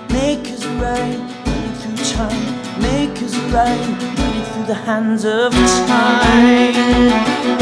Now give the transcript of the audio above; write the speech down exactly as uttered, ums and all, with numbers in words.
make us right, running through time, make us right, running through the hands of time.